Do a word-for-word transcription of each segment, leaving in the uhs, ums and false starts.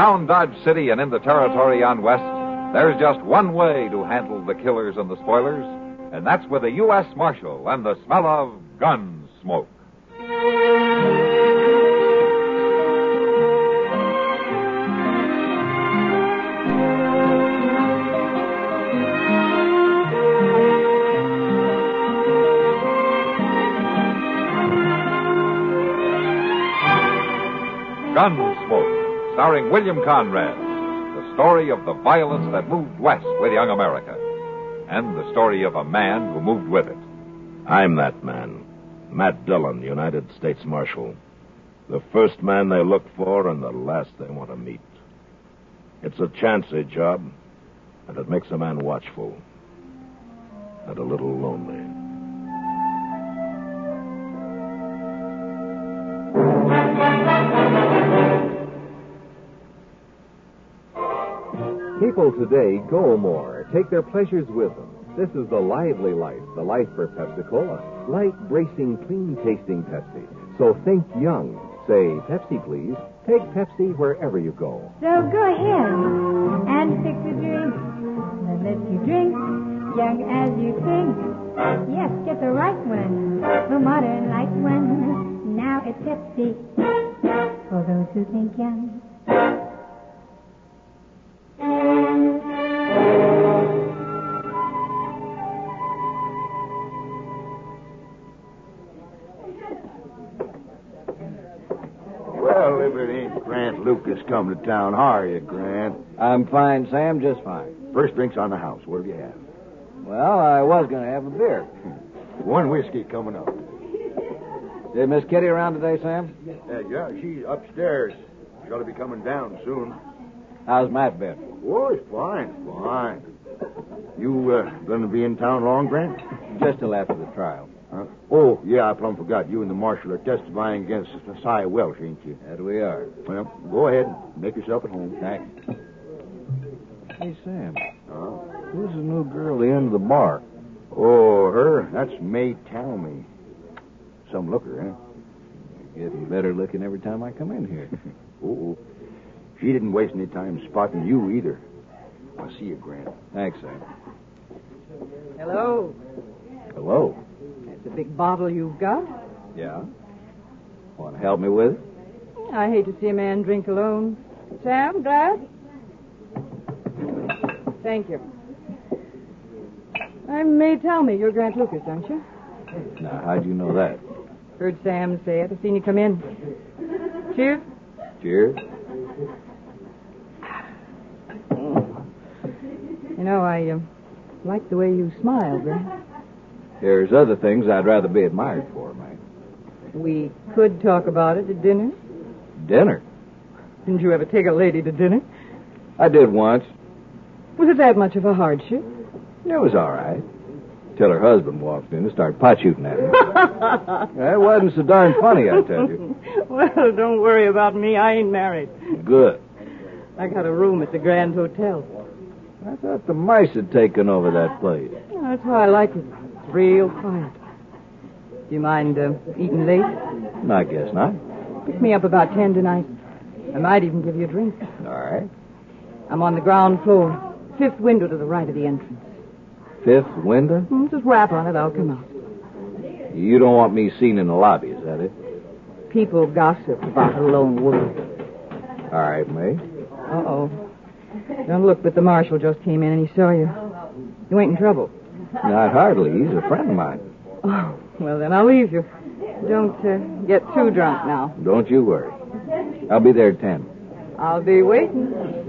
Around Dodge City and in the territory on West, there's just one way to handle the killers and the spoilers, and that's with a U S Marshal and the smell of gun smoke. Gunsmoke, starring William Conrad, the story of the violence that moved west with young America, and the story of a man who moved with it. I'm that man, Matt Dillon, United States Marshal. The first man they look for and the last they want to meet. It's a chancy job, and it makes a man watchful and a little lonely. People today go more, take their pleasures with them. This is the lively life, the life for Pepsi-Cola. Light, bracing, clean-tasting Pepsi. So think young. Say, Pepsi, please. Take Pepsi wherever you go. So go ahead and pick the drink that lets you drink young as you think. Yes, get the right one, the modern light one. Now it's Pepsi for those who think young. Well, if it ain't Grant Lucas come to town, how are you, Grant? I'm fine, Sam, just fine. First drink's on the house. What have you had? Well, I was going to have a beer. One whiskey coming up. Is Miss Kitty around today, Sam? Uh, yeah, she's upstairs. She's got to be coming down soon. How's Matt been? Oh, it's fine, fine. You uh, going to be in town long, Grant? Just till after the trial. Huh? Oh, yeah, I plumb forgot. You and the marshal are testifying against Messiah Welch, ain't you? That we are. Well, go ahead. Make yourself at home. Thanks. Hey, Sam. Huh? Who's the new girl at the end of the bar? Oh, her? That's May Talmy. Some looker, huh? Getting better looking every time I come in here. Oh, she didn't waste any time spotting you either. I'll see you, Grant. Thanks, Sam. Hello. Hello. That's a big bottle you've got. Yeah? Want to help me with it? I hate to see a man drink alone. Sam, glass? Thank you. I may tell me you're Grant Lucas, don't you? Now, how'd you know that? Heard Sam say it. I've seen you come in. Cheers. Cheers. You know, I uh, like the way you smile, Grant. There's other things I'd rather be admired for, man. We could talk about it at dinner. Dinner? Didn't you ever take a lady to dinner? I did once. Was it that much of a hardship? It was all right. Till her husband walked in and started pot shooting at her. That wasn't so darn funny, I tell you. Well, don't worry about me. I ain't married. Good. I got a room at the Grand Hotel. I thought the mice had taken over that place. Well, that's why I like it. It's real quiet. Do you mind uh, eating late? I guess not. Pick me up about ten tonight. I might even give you a drink. All right. I'm on the ground floor. Fifth window to the right of the entrance. Fifth window? Hmm, just rap on it. I'll come out. You don't want me seen in the lobby, is that it? People gossip about a lone wolf. All right, May. Uh-oh. Don't look, but the marshal just came in and he saw you. You ain't in trouble. Not hardly. He's a friend of mine. Oh, well, then I'll leave you. Don't uh, get too drunk now. Don't you worry. I'll be there at ten. I'll be waiting.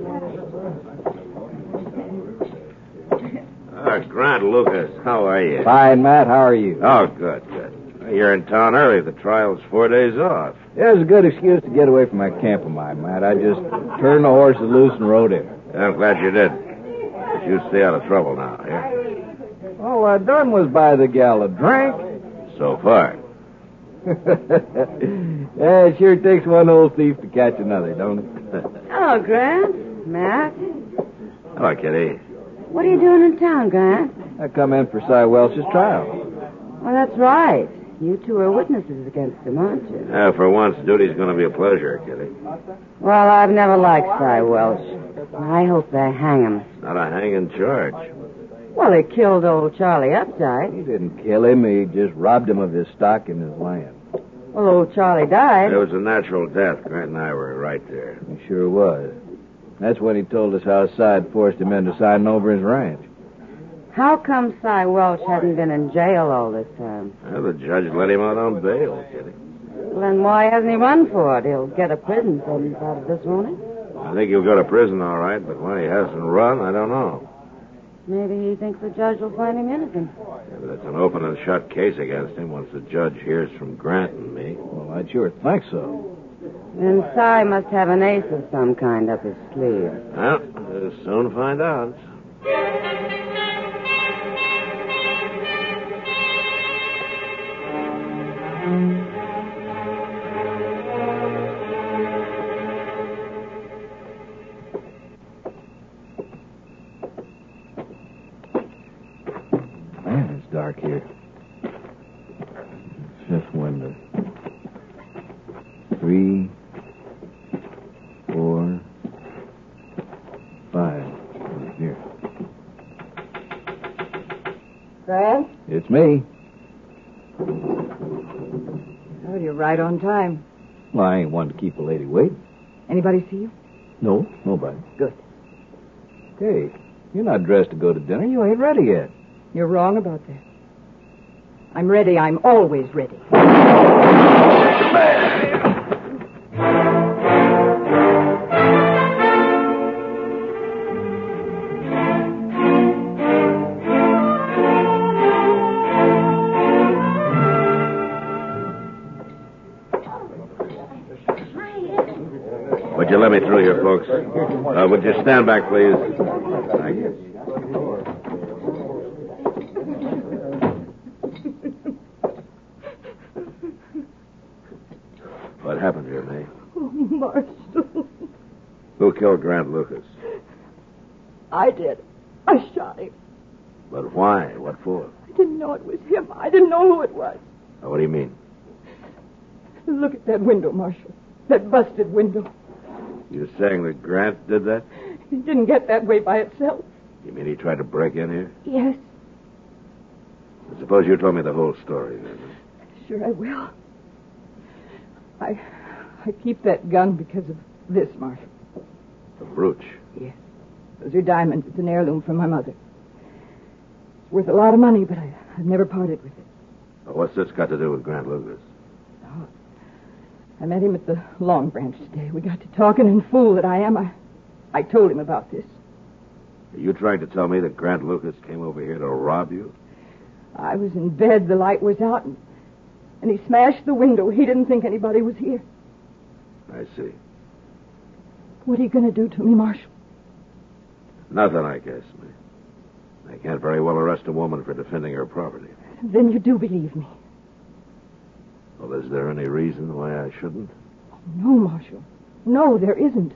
Uh, Grant Lucas, how are you? Fine, Matt. How are you? Oh, good, good. You're in town early. The trial's four days off. Yeah, it was a good excuse to get away from that camp of mine, Matt. I just turned the horses loose and rode in. I'm glad you did. But you stay out of trouble now, yeah? All I done was buy the gal a drink. So far. Yeah, it sure takes one old thief to catch another, don't it? Hello, Grant. Matt. Hello, Kitty. What are you doing in town, Grant? I come in for Cy Welch's trial. Well, that's right. You two are witnesses against him, aren't you? Yeah, for once, duty's going to be a pleasure, Kitty. Well, I've never liked Cy Welch. I hope they hang him. It's not a hanging charge. Well, he killed old Charlie Updike. He didn't kill him. He just robbed him of his stock and his land. Well, old Charlie died. It was a natural death. Grant and I were right there. He sure was. That's when he told us how Side forced him into signing over his ranch. How come Cy Welch hadn't been in jail all this time? Well, the judge let him out on bail, Kitty. Well, then why hasn't he run for it? He'll get a prison sentence out of this, won't he? I think he'll go to prison all right, but why he hasn't run, I don't know. Maybe he thinks the judge will find him innocent. Yeah, but it's an open and shut case against him once the judge hears from Grant and me. Well, I'd sure think so. Then Cy must have an ace of some kind up his sleeve. Well, we'll soon find out. Man, it's dark here. Fifth window. Three, four, five. Here. Grant? It's me. Oh, you're right on time. Well, I ain't one to keep a lady waiting. Anybody see you? No, nobody. Good. Hey, you're not dressed to go to dinner. You ain't ready yet. You're wrong about that. I'm ready. I'm always ready. Would you let me through here, folks? Uh, would you stand back, please? Thank you. What happened here, May? Oh, Marshal. Who killed Grant Lucas? I did. I shot him. But why? What for? I didn't know it was him. I didn't know who it was. Uh, what do you mean? Look at that window, Marshal. That busted window. You're saying that Grant did that? It didn't get that way by itself. You mean he tried to break in here? Yes, I suppose you told me the whole story, then. sure I will. I I keep that gun because of this, Marshal. The brooch. Yes. Those are diamonds. It's an heirloom from my mother. It's worth a lot of money, but I, I've never parted with it. Well, what's this got to do with Grant Lucas? Oh, I met him at the Long Branch today. We got to talking, and fool that I am, I, I told him about this. Are you trying to tell me that Grant Lucas came over here to rob you? I was in bed. The light was out, and, and he smashed the window. He didn't think anybody was here. I see. What are you going to do to me, Marshal? Nothing, I guess, May. I can't very well arrest a woman for defending her property. Then you do believe me. Well, is there any reason why I shouldn't? No, Marshal. No, there isn't.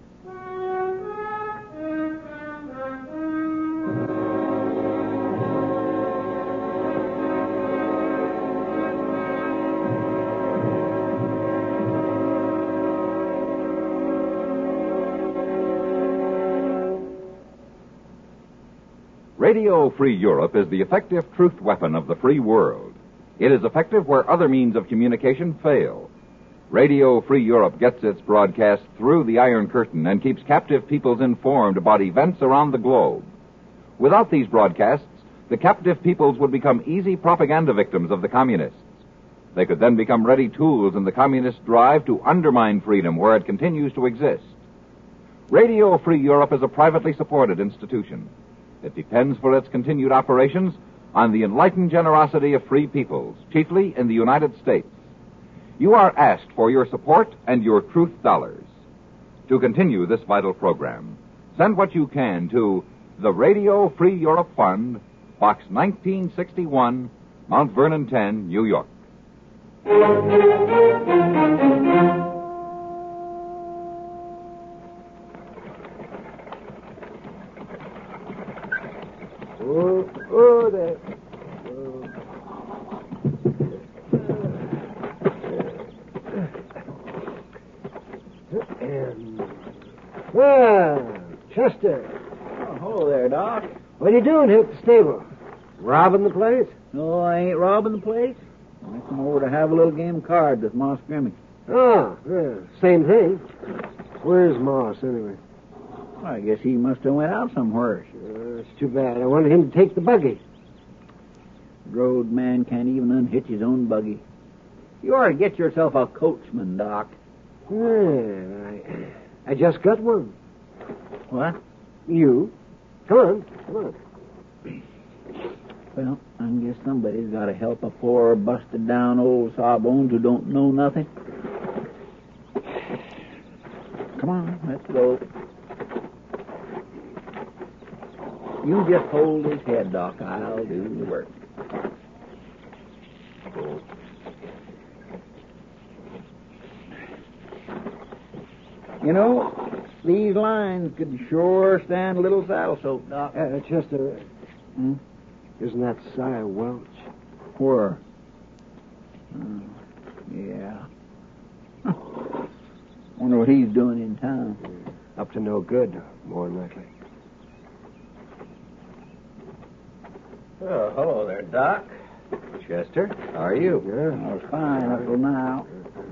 Radio Free Europe is the effective truth weapon of the free world. It is effective where other means of communication fail. Radio Free Europe gets its broadcast through the Iron Curtain and keeps captive peoples informed about events around the globe. Without these broadcasts, the captive peoples would become easy propaganda victims of the communists. They could then become ready tools in the communist drive to undermine freedom where it continues to exist. Radio Free Europe is a privately supported institution. It depends for its continued operations on the enlightened generosity of free peoples, chiefly in the United States. You are asked for your support and your truth dollars. To continue this vital program, send what you can to the Radio Free Europe Fund, Box nineteen sixty-one, Mount Vernon ten, New York. Oh, oh, there. Ah, Chester. Oh, hello there, Doc. What are you doing here at the stable? Robbing the place? No, I ain't robbing the place. I come over to have a little game of cards with Moss Grimmy. Oh, yeah, same thing. Where's Moss, anyway? I guess he must have went out somewhere. Uh, it's too bad. I wanted him to take the buggy. Road man can't even unhitch his own buggy. You ought to get yourself a coachman, Doc. Yeah, I, I just got one. What? You. Come on, come on. Well, I guess somebody's got to help a poor, busted-down old sawbones who don't know nothing. Come on, let's go. You just hold his head, Doc. I'll do the work. You know, these lines could sure stand a little saddle soap, Doc. Uh, Chester, Hmm? isn't that Si Welch? Where? Oh, yeah. Huh. Wonder what he's doing in town. Up to no good, more than likely. Oh, hello there, Doc. Chester, how are you? I was fine up till now.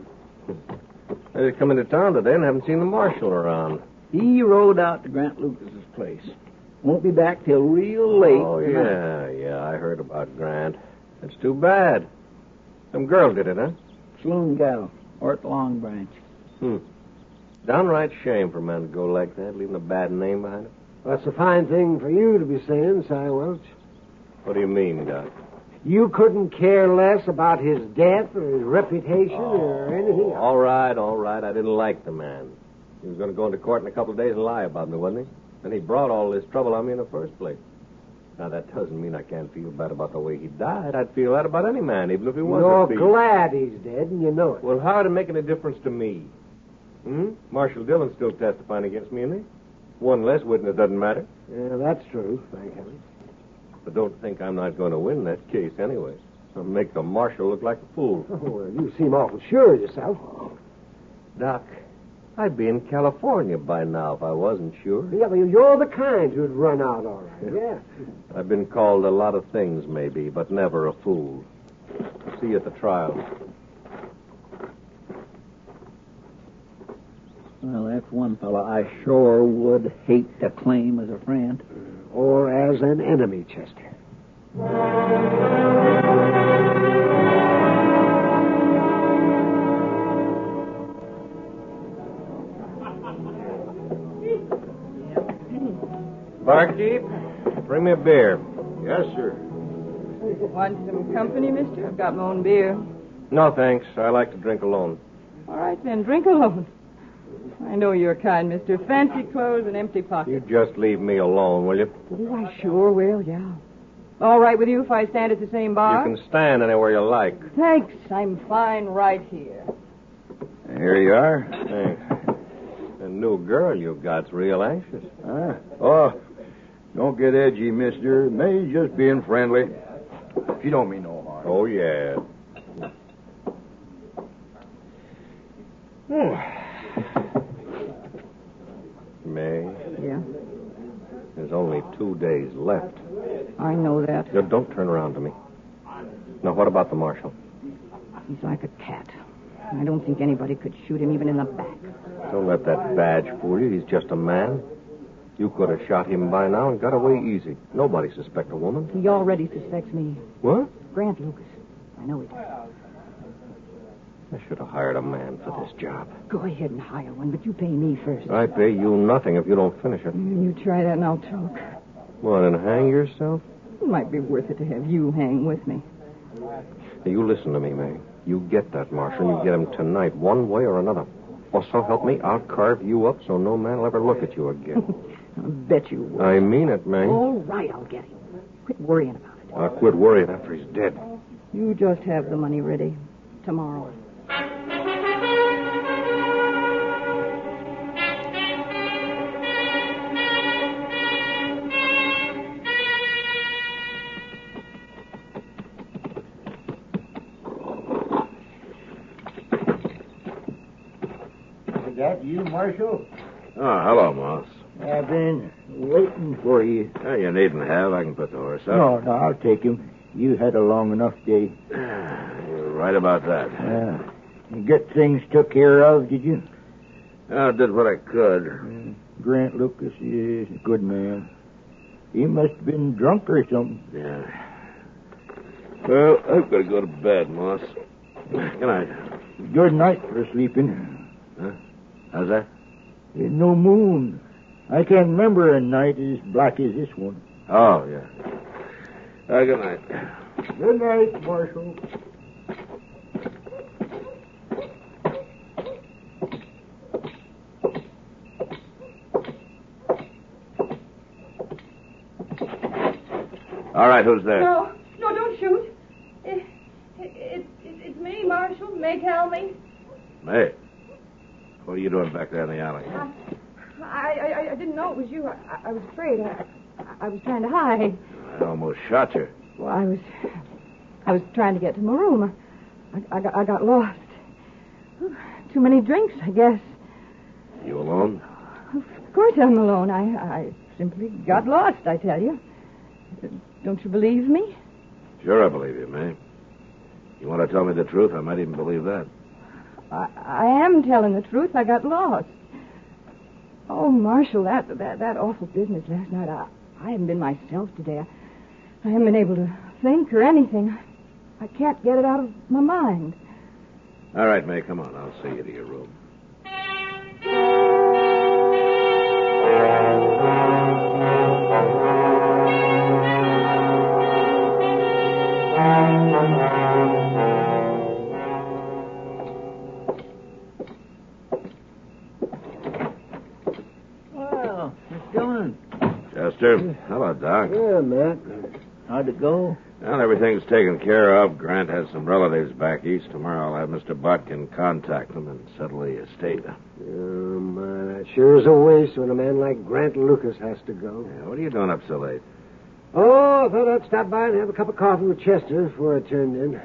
I just come into town today and haven't seen the marshal around. He rode out to Grant Lucas's place. Won't be back till real late. Oh, tonight. yeah, yeah, I heard about Grant. It's too bad. Some girl did it, huh? Saloon gal, or at the Long Branch. Hmm. Downright shame for a man to go like that, leaving a bad name behind him. That's a fine thing for you to be saying, Si Welch. What do you mean, Doc? You couldn't care less about his death or his reputation Oh, or anything else. all right, all right. I didn't like the man. He was going to go into court in a couple of days and lie about me, wasn't he? And he brought all this trouble on me in the first place. Now, that doesn't mean I can't feel bad about the way he died. I'd feel that about any man, even if he was You're a thief. glad he's dead, and you know it. Well, how'd it make any difference to me? Hmm? Marshal Dillon's still testifying against me, isn't he? One less witness doesn't matter. Yeah, that's true, thank heaven. But don't think I'm not going to win that case anyway. I'll make the marshal look like a fool. Oh, well, you seem awful sure of yourself. Doc, I'd be in California by now if I wasn't sure. Yeah, well, you're the kind who'd run out all right. Yeah. I've been called a lot of things, maybe, but never a fool. See you at the trial. Well, that's one fella I sure would hate to claim as a friend. Or as an enemy, Chester. Barkeep, bring me a beer. Yes, sir. Want some company, mister? I've got my own beer. No, thanks. I like to drink alone. All right, then, drink alone. I know you're kind, mister. Fancy clothes and empty You pockets. just leave me alone, will you? Oh, I sure will, yeah. All right with you if I stand at the same bar? You can stand anywhere you like. Thanks. I'm fine right here. Here you are. Thanks. The new girl you got's real anxious. Huh? Oh, don't get edgy, mister. May's just being friendly. She don't mean no harm. Oh, yeah. May, Yeah, there's only two days left. I know that. Now, don't turn around to me. Now, what about the marshal? He's like a cat. I don't think anybody could shoot him even in the back. Don't let that badge fool you. He's just a man. You could have shot him by now and got away easy. Nobody suspect a woman. He already suspects me. What? Grant Lucas. I know he does. I should have hired a man for this job. Go ahead and hire one, but you pay me first. I pay you nothing if you don't finish it. You try that and I'll talk. What, and hang yourself? It might be worth it to have you hang with me. Now, you listen to me, May. You get that marshal, and you get him tonight, one way or another. Or so help me, I'll carve you up so no man will ever look at you again. I'll bet you will. I mean it, May. All right, I'll get him. Quit worrying about it. I'll quit worrying after he's dead. You just have the money ready. Tomorrow. Is that you, Marshal? Oh, hello, Moss. I've been waiting for you. Oh, you needn't have. I can put the horse up. No, no, I'll take him. You had a long enough day. You're right about that. Uh, you get things took care of, did you? I did what I could. Uh, Grant Lucas is a good man. He must have been drunk or something. Yeah. Well, I've got to go to bed, Moss. Good night. Good night for sleeping. Huh? How's that? There's no moon. I can't remember a night as black as this one. Oh, yeah. Uh, good night. Good night, Marshal. All right, who's there? No, no, don't shoot. It, it, it, it's me, Marshal. May Helmy. May. What are you doing back there in the alley? I, I, I, I didn't know it was you. I, I was afraid. I, I was trying to hide. I almost shot you. Well, I was, I was trying to get to my room. I, I, got, I got lost. Too many drinks, I guess. You alone? Of course I'm alone. I, I simply got lost, I tell you. Don't you believe me? Sure, I believe you, May. You want to tell me the truth? I might even believe that. I, I am telling the truth. I got lost. Oh, Marshal, that that that awful business last night. I, I haven't been myself today. I, I haven't been able to think or anything. I can't get it out of my mind. All right, May, come on. I'll see you to your room. Well, what's going? Chester. Hello, Doc. Yeah, Matt. How'd it go? Well, everything's taken care of. Grant has some relatives back east. Tomorrow I'll have Mister Botkin contact them and settle the estate. Oh, my, that sure is a waste when a man like Grant Lucas has to go. Yeah, what are you doing up so late? Oh, I thought I'd stop by and have a cup of coffee with Chester before I turned in.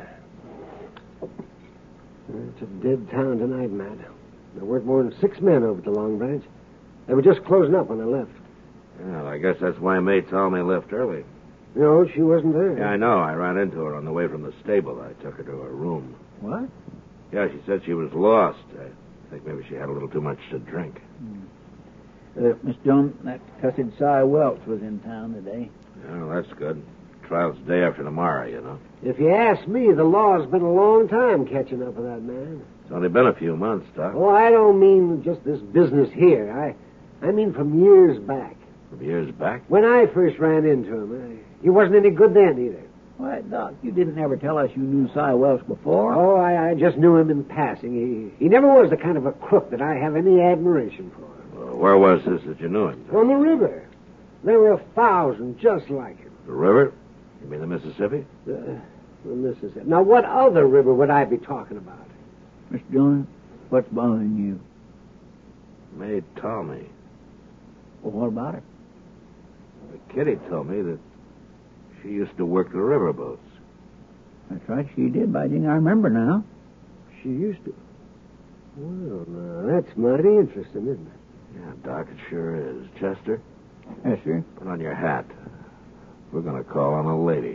It's a dead town tonight, Matt. There weren't more than six men over at the Long Branch. They were just closing up when I left. Well, I guess that's why May told me left early. No, she wasn't there. Yeah, I know. I ran into her on the way from the stable. I took her to her room. What? Yeah, she said she was lost. I think maybe she had a little too much to drink. Hmm. Uh, Miss Jones, that cussed Cy Welch was in town today. Well, that's good. Trial's the day after tomorrow, you know. If you ask me, the law's been a long time catching up with that man. It's only been a few months, Doc. Oh, I don't mean just this business here. I, I mean from years back. From years back? When I first ran into him, I, he wasn't any good then either. Why, Doc, you didn't ever tell us you knew Cy Welch before. Oh, I, I just knew him in passing. He, he never was the kind of a crook that I have any admiration for. Well, where was this that you knew him? On the river. There were a thousand just like him. The river? You mean the Mississippi? The, the Mississippi. Now, what other river would I be talking about? Mister Jones, what's bothering you? May told me. Well, what about her? Kitty told me that she used to work the riverboats. That's right, she did, by jing, I remember now. She used to. Well, now, that's mighty interesting, isn't it? Yeah, Doc, it sure is. Chester? Yes, sir. Put on your hat. We're going to call on a lady.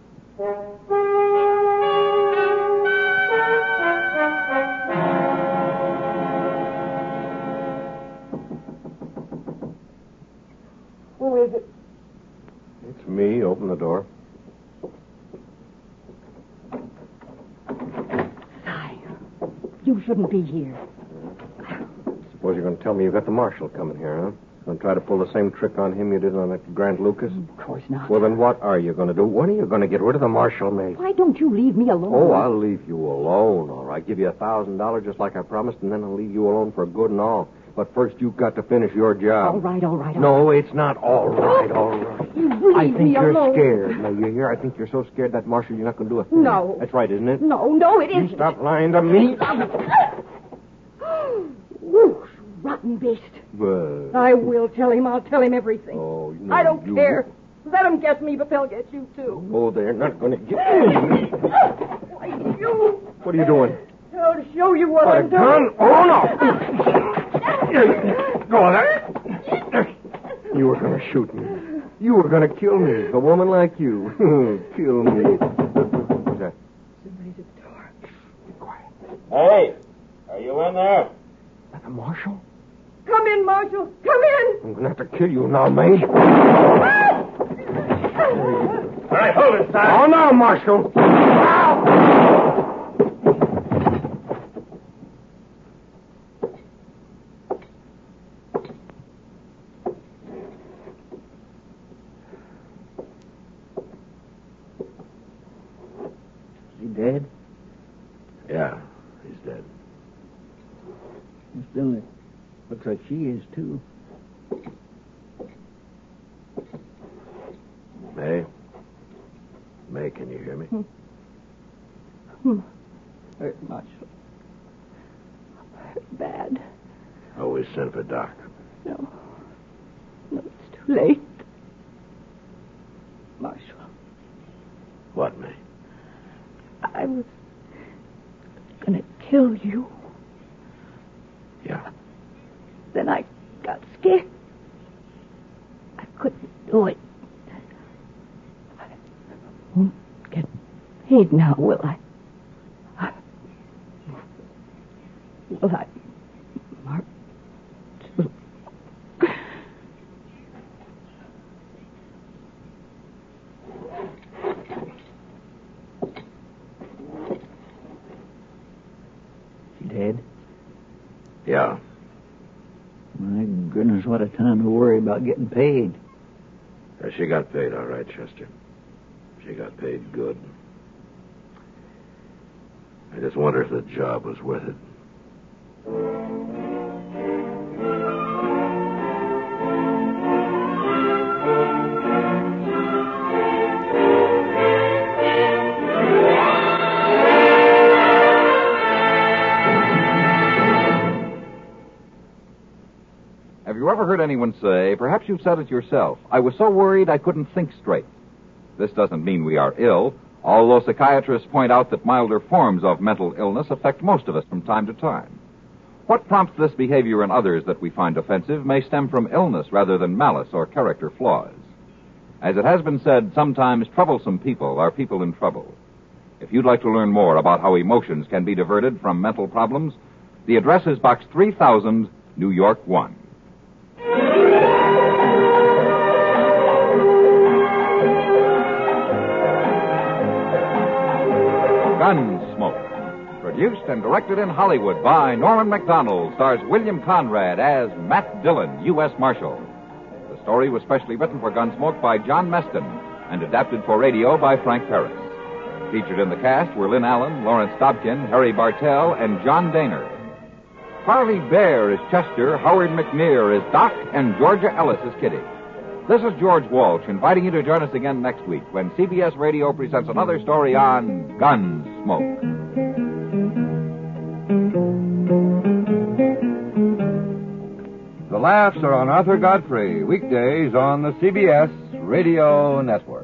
Who is it? It's me. Open the door. Cy, you shouldn't be here. Suppose you're going to tell me you've got the marshal coming here, huh? Going to try to pull the same trick on him you did on that Grant Lucas? Of course not. Well, then what are you going to do? When are you going to get rid of the marshal, May? Why don't you leave me alone? Oh, I'll leave you alone, all right. Give you a thousand dollars just like I promised, and then I'll leave you alone for good and all. But first, you've got to finish your job. All right, all right. All no, it's not all right, all right. You leave I think me you're alone. scared. Now, you hear? I think you're so scared that marshal you're not going to do a thing. No. That's right, isn't it? No, no, it isn't. You stop lying to me. Whoosh, rotten beast. Well, I will tell him. I'll tell him everything. oh, no, I don't you... care. Let them get me, but they'll get you, too. Oh, they're not going to get me. Why, you... What are you doing? I'll show you what What, I'm a doing. gun? Oh, no. Let go of that. You were going to shoot me. You were going to kill me. A woman like you. Kill me. What's that? Somebody's at the door. Be quiet. Hey, are you in there? That the marshal? Come in, Marshal. Come in. I'm going to have to kill you now, May. All right, hold it, son. Oh, no, Marshal. Is he dead? Yeah, he's dead. Miss Dillon, looks like she is, too. May? May, can you hear me? Hmm. Hmm. Hurt, Marshal. Hurt bad. Oh, we sent for Doc. No. No, it's too late. Marshal, What, May? I was gonna kill you. Yeah. Then I got scared. I couldn't do it. I won't get paid now, will I? I will I, Mark? She dead? Yeah. My goodness, what a time to worry about getting paid. Uh, she got paid, all right, Chester. She got paid good. I just wonder if the job was worth it. Have you ever heard anyone say, perhaps you've said it yourself, I was so worried I couldn't think straight? This doesn't mean we are ill, although psychiatrists point out that milder forms of mental illness affect most of us from time to time. What prompts this behavior in others that we find offensive may stem from illness rather than malice or character flaws. As it has been said, sometimes troublesome people are people in trouble. If you'd like to learn more about how emotions can be diverted from mental problems, the address is Box three thousand, New York one. Gunsmoke. Produced and directed in Hollywood by Norman Macdonald, stars William Conrad as Matt Dillon, U S Marshal. The story was specially written for Gunsmoke by John Meston and adapted for radio by Frank Paris. Featured in the cast were Lynn Allen, Lawrence Dobkin, Harry Bartell, and John Daner. Harley Bear is Chester, Howard McNear is Doc, and Georgia Ellis is Kitty. This is George Walsh inviting you to join us again next week when C B S Radio presents another story on Gunsmoke. The Laughs are on Arthur Godfrey, weekdays on the C B S Radio Network.